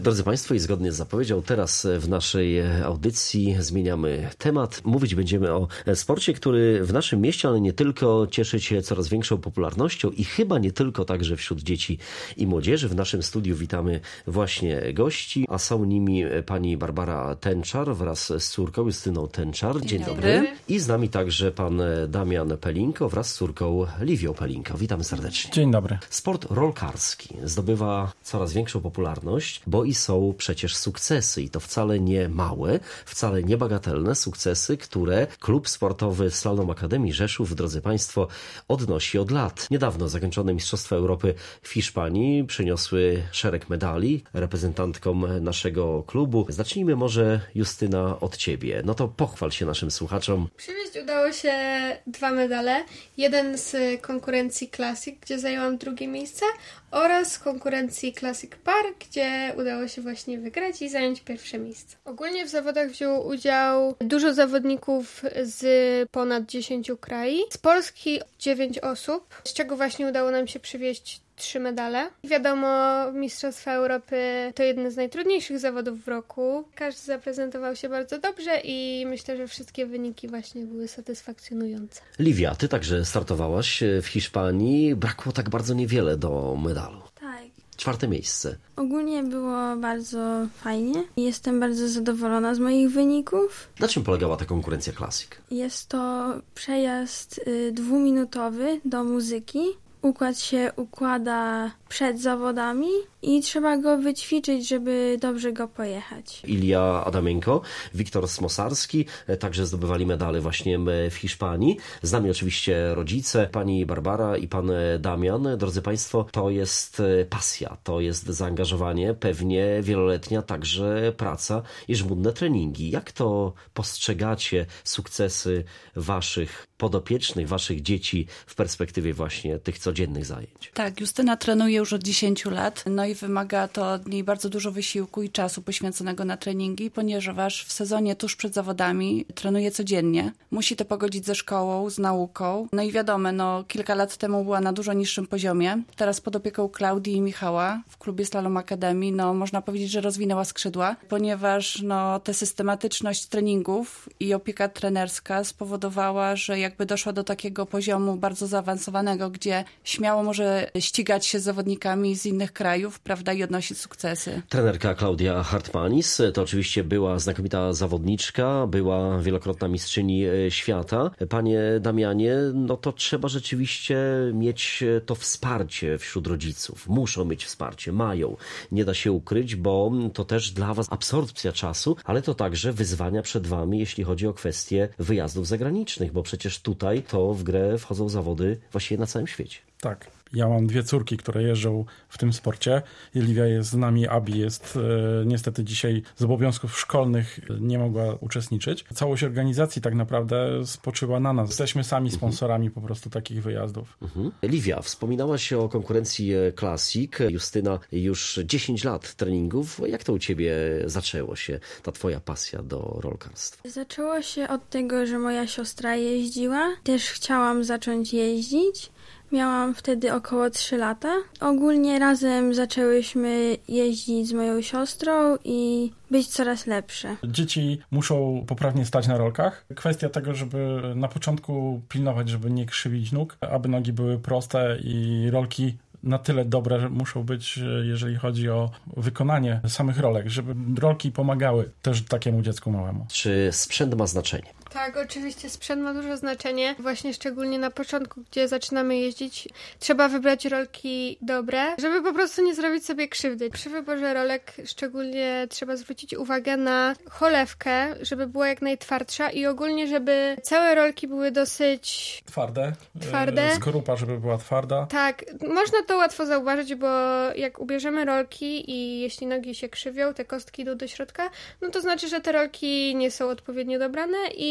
Drodzy Państwo, i zgodnie z zapowiedzią, teraz w naszej audycji zmieniamy temat. Mówić będziemy o sporcie, który w naszym mieście, ale nie tylko, cieszy się coraz większą popularnością i chyba nie tylko także wśród dzieci i młodzieży. W naszym studiu witamy właśnie gości, a są nimi pani Barbara Tenczar wraz z córką Justyną Tenczar. Dzień dobry. I z nami także pan Damian Pelinko wraz z córką Liwią Pelinko. Witamy serdecznie. Dzień dobry. Sport rolkarski zdobywa coraz większą popularność, bo i są przecież sukcesy i to wcale nie małe, wcale nie bagatelne sukcesy, które klub sportowy Slalom Akademii Rzeszów, drodzy Państwo, odnosi od lat. Niedawno zakończone Mistrzostwa Europy w Hiszpanii przyniosły szereg medali reprezentantkom naszego klubu. Zacznijmy może, Justyna, od Ciebie. No to pochwal się naszym słuchaczom. Przywieźć udało się 2 medale. Jeden z konkurencji Classic, gdzie zajęłam 2. miejsce, oraz konkurencji Classic Par, gdzie udało się właśnie wygrać i zająć 1. miejsce. Ogólnie w zawodach wzięło udział dużo zawodników z ponad 10 krajów. Z Polski 9 osób, z czego właśnie udało nam się przywieźć 3 medale. Wiadomo, Mistrzostwa Europy to jeden z najtrudniejszych zawodów w roku. Każdy zaprezentował się bardzo dobrze i myślę, że wszystkie wyniki właśnie były satysfakcjonujące. Liwia, ty także startowałaś w Hiszpanii. Brakło tak bardzo niewiele do medalu. Tak. 4. miejsce. Ogólnie było bardzo fajnie. Jestem bardzo zadowolona z moich wyników. Na czym polegała ta konkurencja Classic? Jest to przejazd 2-minutowy do muzyki. Układ się układa przed zawodami i trzeba go wyćwiczyć, żeby dobrze go pojechać. Ilia Adamienko, Wiktor Smosarski także zdobywali medale właśnie w Hiszpanii. Z nami oczywiście rodzice, pani Barbara i pan Damian. Drodzy Państwo, to jest pasja, to jest zaangażowanie, pewnie wieloletnia także praca i żmudne treningi. Jak to postrzegacie sukcesy waszych podopiecznych, waszych dzieci w perspektywie właśnie tych codziennych zajęć? Tak, Justyna trenuje już od 10 lat, no i wymaga to od niej bardzo dużo wysiłku i czasu poświęconego na treningi, ponieważ w sezonie tuż przed zawodami trenuje codziennie. Musi to pogodzić ze szkołą, z nauką. No i wiadomo, kilka lat temu była na dużo niższym poziomie. Teraz pod opieką Klaudii i Michała w klubie Slalom Akademii, można powiedzieć, że rozwinęła skrzydła, ponieważ ta systematyczność treningów i opieka trenerska spowodowała, że jakby doszła do takiego poziomu bardzo zaawansowanego, gdzie śmiało może ścigać się z zawodnikami z innych krajów, prawda, i odnosić sukcesy. Trenerka Klaudia Hartmanis to oczywiście była znakomita zawodniczka, była wielokrotna mistrzyni świata. Panie Damianie, to trzeba rzeczywiście mieć to wsparcie wśród rodziców. Muszą mieć wsparcie, mają. Nie da się ukryć, bo to też dla was absorpcja czasu, ale to także wyzwania przed wami, jeśli chodzi o kwestie wyjazdów zagranicznych, bo przecież tutaj to w grę wchodzą zawody właściwie na całym świecie. Tak. Ja mam 2 córki, które jeżdżą w tym sporcie. Liwia jest z nami, Abi jest niestety dzisiaj z obowiązków szkolnych nie mogła uczestniczyć. Całość organizacji tak naprawdę spoczywa na nas. Jesteśmy sami sponsorami po prostu takich wyjazdów. Liwia, wspominałaś o konkurencji Classic. Justyna, już 10 lat treningów. Jak to u ciebie zaczęło się, ta twoja pasja do rolkarstwa? Zaczęło się od tego, że moja siostra jeździła. Też chciałam zacząć jeździć. Miałam wtedy około 3 lata. Ogólnie razem zaczęłyśmy jeździć z moją siostrą i być coraz lepsze. Dzieci muszą poprawnie stać na rolkach. Kwestia tego, żeby na początku pilnować, żeby nie krzywić nóg, aby nogi były proste i rolki na tyle dobre, że muszą być, jeżeli chodzi o wykonanie samych rolek, żeby rolki pomagały też takiemu dziecku małemu. Czy sprzęt ma znaczenie? Tak, oczywiście sprzęt ma duże znaczenie. Właśnie szczególnie na początku, gdzie zaczynamy jeździć, trzeba wybrać rolki dobre, żeby po prostu nie zrobić sobie krzywdy. Przy wyborze rolek szczególnie trzeba zwrócić uwagę na cholewkę, żeby była jak najtwardsza i ogólnie, żeby całe rolki były dosyć twarde. Skorupa, żeby była twarda. Tak, można to łatwo zauważyć, bo jak ubierzemy rolki i jeśli nogi się krzywią, te kostki idą do środka, to znaczy, że te rolki nie są odpowiednio dobrane i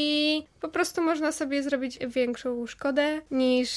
i po prostu można sobie zrobić większą szkodę niż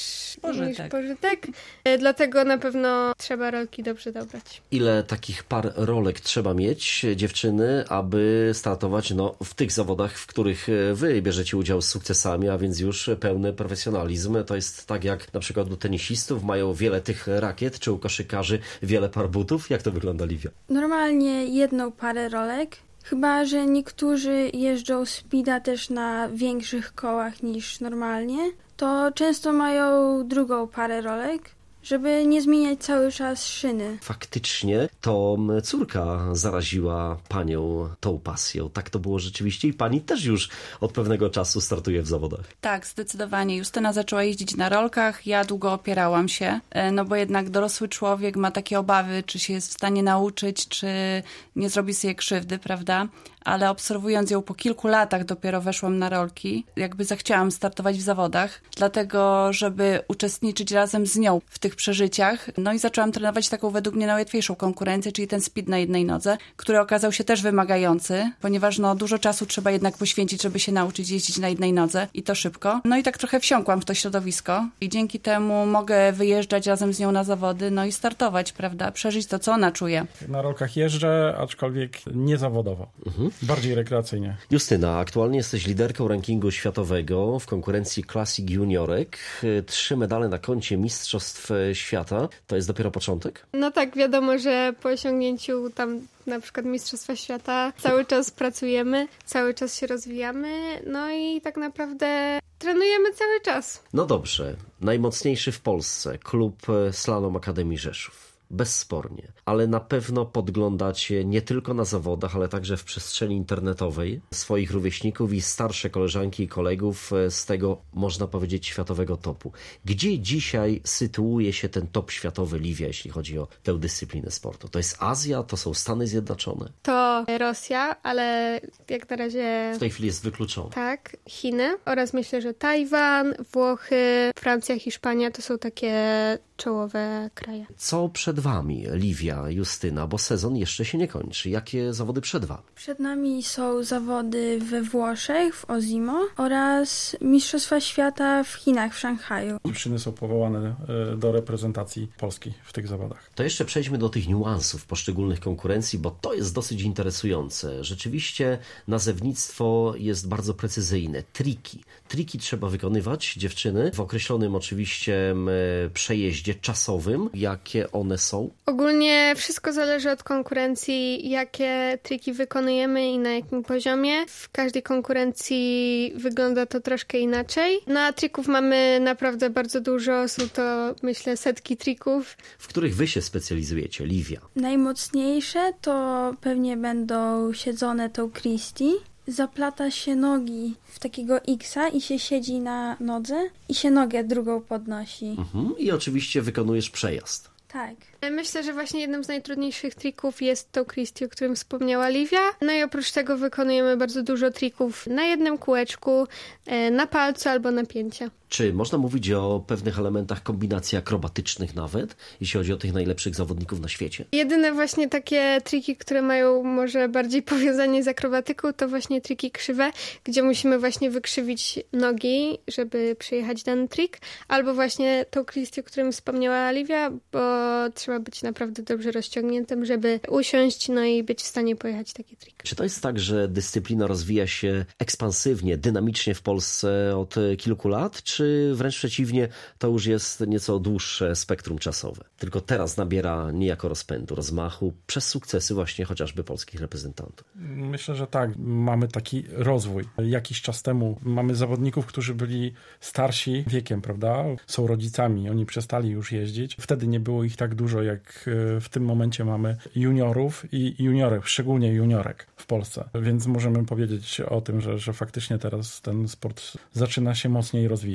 pożytek. Dlatego na pewno trzeba rolki dobrze dobrać. Ile takich par rolek trzeba mieć, dziewczyny, aby startować w tych zawodach, w których wy bierzecie udział z sukcesami, a więc już pełny profesjonalizm? To jest tak jak na przykład u tenisistów mają wiele tych rakiet, czy u koszykarzy wiele par butów? Jak to wygląda, Liwia? Normalnie jedną parę rolek. Chyba że niektórzy jeżdżą speeda też na większych kołach niż normalnie, to często mają drugą parę rolek, żeby nie zmieniać cały czas szyny. Faktycznie to córka zaraziła panią tą pasją. Tak to było rzeczywiście i pani też już od pewnego czasu startuje w zawodach. Tak, zdecydowanie. Justyna zaczęła jeździć na rolkach, ja długo opierałam się, bo jednak dorosły człowiek ma takie obawy, czy się jest w stanie nauczyć, czy nie zrobi sobie krzywdy, prawda? Ale obserwując ją po kilku latach dopiero weszłam na rolki. Jakby zachciałam startować w zawodach, dlatego żeby uczestniczyć razem z nią w tych przeżyciach. I zaczęłam trenować taką według mnie najłatwiejszą konkurencję, czyli ten speed na jednej nodze, który okazał się też wymagający, ponieważ dużo czasu trzeba jednak poświęcić, żeby się nauczyć jeździć na jednej nodze i to szybko. I tak trochę wsiąkłam w to środowisko i dzięki temu mogę wyjeżdżać razem z nią na zawody, i startować, prawda? Przeżyć to, co ona czuje. Na rolkach jeżdżę, aczkolwiek nie zawodowo. Bardziej rekreacyjnie. Justyna, aktualnie jesteś liderką rankingu światowego w konkurencji Classic Juniorek. 3 medale na koncie Mistrzostw Świata. To jest dopiero początek? No tak, wiadomo, że po osiągnięciu tam na przykład Mistrzostwa Świata cały czas pracujemy, cały czas się rozwijamy, i tak naprawdę trenujemy cały czas. No dobrze. Najmocniejszy w Polsce klub Slalom Akademii Rzeszów. Bezspornie, ale na pewno podglądacie nie tylko na zawodach, ale także w przestrzeni internetowej swoich rówieśników i starsze koleżanki i kolegów z tego, można powiedzieć, światowego topu. Gdzie dzisiaj sytuuje się ten top światowy, Liwia, jeśli chodzi o tę dyscyplinę sportu? To jest Azja, to są Stany Zjednoczone? To Rosja, ale jak na razie... W tej chwili jest wykluczone. Tak, Chiny oraz myślę, że Tajwan, Włochy, Francja, Hiszpania to są takie czołowe kraje. Co przed wami, Liwia, Justyna, bo sezon jeszcze się nie kończy. Jakie zawody przed wami? Przed nami są zawody we Włoszech, w Osimo oraz Mistrzostwa Świata w Chinach, w Szanghaju. Dziewczyny są powołane do reprezentacji Polski w tych zawodach. To jeszcze przejdźmy do tych niuansów poszczególnych konkurencji, bo to jest dosyć interesujące. Rzeczywiście nazewnictwo jest bardzo precyzyjne. Triki trzeba wykonywać, dziewczyny, w określonym oczywiście przejeździe czasowym. Jakie one są? Ogólnie wszystko zależy od konkurencji, jakie triki wykonujemy i na jakim poziomie. W każdej konkurencji wygląda to troszkę inaczej. A trików mamy naprawdę bardzo dużo. Są to, myślę, setki trików. W których wy się specjalizujecie, Liwia? Najmocniejsze to pewnie będą siedzone tą Christie. Zaplata się nogi w takiego X-a i się siedzi na nodze i się nogę drugą podnosi. I oczywiście wykonujesz przejazd. Tak. Myślę, że właśnie jednym z najtrudniejszych trików jest to Christie, o którym wspomniała Liwia. I oprócz tego wykonujemy bardzo dużo trików na jednym kółeczku, na palcu albo na pięcie. Czy można mówić o pewnych elementach kombinacji akrobatycznych nawet, jeśli chodzi o tych najlepszych zawodników na świecie? Jedyne właśnie takie triki, które mają może bardziej powiązanie z akrobatyką, to właśnie triki krzywe, gdzie musimy właśnie wykrzywić nogi, żeby przejechać dany trik, albo właśnie tą Christie, o którym wspomniała Liwia, bo trzeba być naprawdę dobrze rozciągniętym, żeby usiąść, i być w stanie pojechać taki trik. Czy to jest tak, że dyscyplina rozwija się ekspansywnie, dynamicznie w Polsce od kilku lat, czy wręcz przeciwnie, to już jest nieco dłuższe spektrum czasowe? Tylko teraz nabiera niejako rozpędu, rozmachu przez sukcesy właśnie chociażby polskich reprezentantów. Myślę, że tak. Mamy taki rozwój. Jakiś czas temu mamy zawodników, którzy byli starsi wiekiem, prawda? Są rodzicami, oni przestali już jeździć. Wtedy nie było ich tak dużo, jak w tym momencie mamy juniorów i juniorek, szczególnie juniorek w Polsce. Więc możemy powiedzieć o tym, że faktycznie teraz ten sport zaczyna się mocniej rozwijać.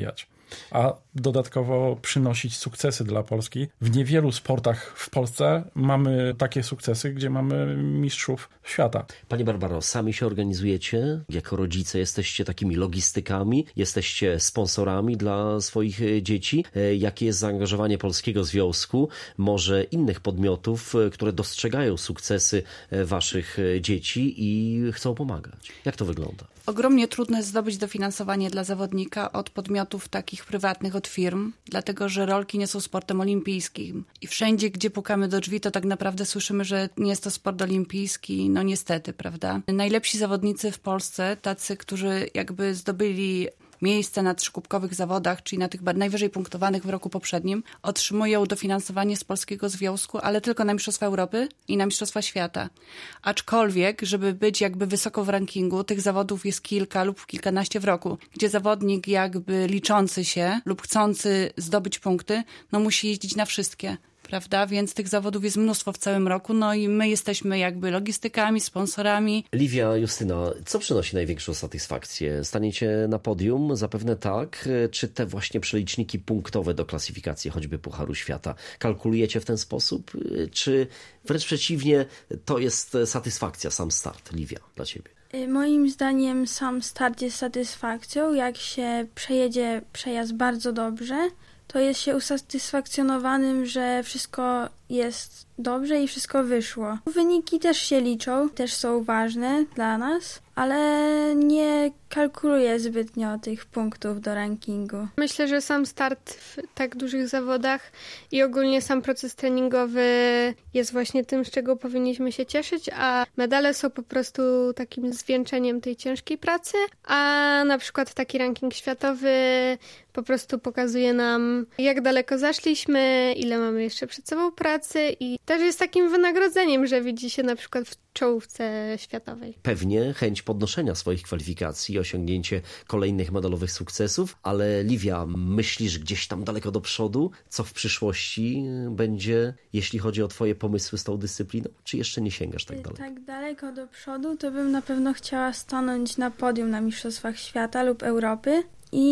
a dodatkowo przynosić sukcesy dla Polski. W niewielu sportach w Polsce mamy takie sukcesy, gdzie mamy mistrzów świata. Pani Barbaro, sami się organizujecie? Jako rodzice jesteście takimi logistykami? Jesteście sponsorami dla swoich dzieci? Jakie jest zaangażowanie Polskiego Związku? Może innych podmiotów, które dostrzegają sukcesy waszych dzieci i chcą pomagać? Jak to wygląda? Ogromnie trudno jest zdobyć dofinansowanie dla zawodnika od podmiotów takich prywatnych, od firm, dlatego że rolki nie są sportem olimpijskim. I wszędzie, gdzie pukamy do drzwi, to tak naprawdę słyszymy, że nie jest to sport olimpijski. No niestety, prawda? Najlepsi zawodnicy w Polsce, tacy, którzy jakby zdobyli miejsce na trzykubkowych zawodach, czyli na tych najwyżej punktowanych w roku poprzednim, otrzymują dofinansowanie z Polskiego Związku, ale tylko na Mistrzostwa Europy i na Mistrzostwa Świata. Aczkolwiek, żeby być jakby wysoko w rankingu, tych zawodów jest kilka lub kilkanaście w roku, gdzie zawodnik jakby liczący się lub chcący zdobyć punkty, no musi jeździć na wszystkie. Prawda? Więc tych zawodów jest mnóstwo w całym roku, no i my jesteśmy jakby logistykami, sponsorami. Liwia, Justyna, co przynosi największą satysfakcję? Staniecie na podium? Zapewne tak. Czy te właśnie przeliczniki punktowe do klasyfikacji, choćby Pucharu Świata, kalkulujecie w ten sposób? Czy wręcz przeciwnie, to jest satysfakcja, sam start? Liwia, dla ciebie. Moim zdaniem sam start jest satysfakcją. Jak się przejedzie przejazd bardzo dobrze, to jest się usatysfakcjonowanym, że wszystko jest dobrze i wszystko wyszło. Wyniki też się liczą, też są ważne dla nas, ale nie kalkuluję zbytnio tych punktów do rankingu. Myślę, że sam start w tak dużych zawodach i ogólnie sam proces treningowy jest właśnie tym, z czego powinniśmy się cieszyć, a medale są po prostu takim zwieńczeniem tej ciężkiej pracy, a na przykład taki ranking światowy po prostu pokazuje nam, jak daleko zaszliśmy, ile mamy jeszcze przed sobą pracy i też jest takim wynagrodzeniem, że widzi się na przykład w czołówce światowej. Pewnie chęć podnoszenia swoich kwalifikacji i osiągnięcie kolejnych medalowych sukcesów, ale Liwia, myślisz gdzieś tam daleko do przodu, co w przyszłości będzie, jeśli chodzi o twoje pomysły z tą dyscypliną? Czy jeszcze nie sięgasz tak daleko? Tak daleko do przodu to bym na pewno chciała stanąć na podium na Mistrzostwach Świata lub Europy.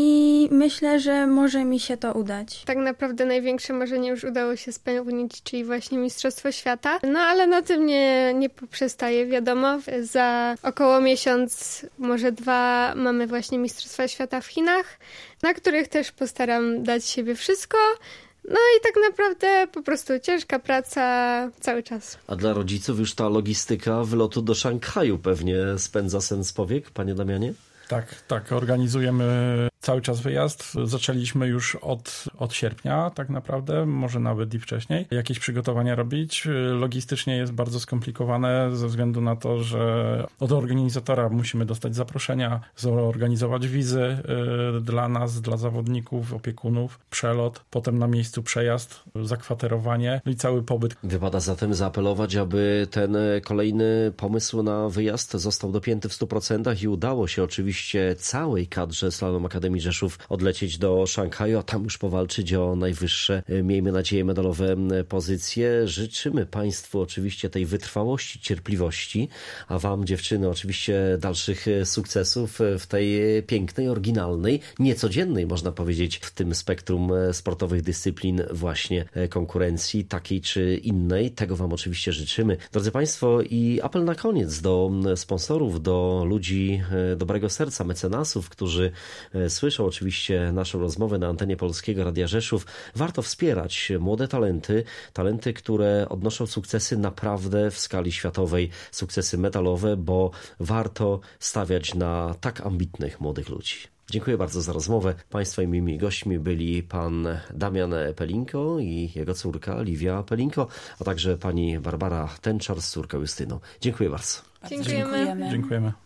I myślę, że może mi się to udać. Tak naprawdę największe marzenie już udało się spełnić, czyli właśnie Mistrzostwo Świata. No ale na tym nie poprzestaję, wiadomo. Za około miesiąc, może 2 mamy właśnie Mistrzostwa Świata w Chinach, na których też postaram dać siebie wszystko. No i tak naprawdę po prostu ciężka praca cały czas. A dla rodziców już ta logistyka wylotu do Szanghaju pewnie spędza sens powiek, panie Damianie? Tak, organizujemy cały czas wyjazd. Zaczęliśmy już od sierpnia tak naprawdę, może nawet i wcześniej, jakieś przygotowania robić. Logistycznie jest bardzo skomplikowane ze względu na to, że od organizatora musimy dostać zaproszenia, zorganizować wizy dla nas, dla zawodników, opiekunów, przelot, potem na miejscu przejazd, zakwaterowanie, no i cały pobyt. Wypada zatem zaapelować, aby ten kolejny pomysł na wyjazd został dopięty w 100% i udało się oczywiście całej kadrze Slalom Akademii Rzeszów odlecieć do Szanghaju, a tam już powalczyć o najwyższe, miejmy nadzieję, medalowe pozycje. Życzymy Państwu oczywiście tej wytrwałości, cierpliwości, a Wam, dziewczyny, oczywiście dalszych sukcesów w tej pięknej, oryginalnej, niecodziennej, można powiedzieć, w tym spektrum sportowych dyscyplin właśnie konkurencji, takiej czy innej. Tego Wam oczywiście życzymy. Drodzy Państwo, i apel na koniec do sponsorów, do ludzi dobrego serca, mecenasów, którzy słyszą oczywiście naszą rozmowę na antenie Polskiego Radia Rzeszów. Warto wspierać młode talenty, które odnoszą sukcesy naprawdę w skali światowej, sukcesy medalowe, bo warto stawiać na tak ambitnych młodych ludzi. Dziękuję bardzo za rozmowę. Państwa i moimi gośćmi byli pan Damian Pelinko i jego córka Liwia Pelinko, a także pani Barbara Tenczar z córką Justyną. Dziękuję bardzo. Dziękujemy. Dziękujemy.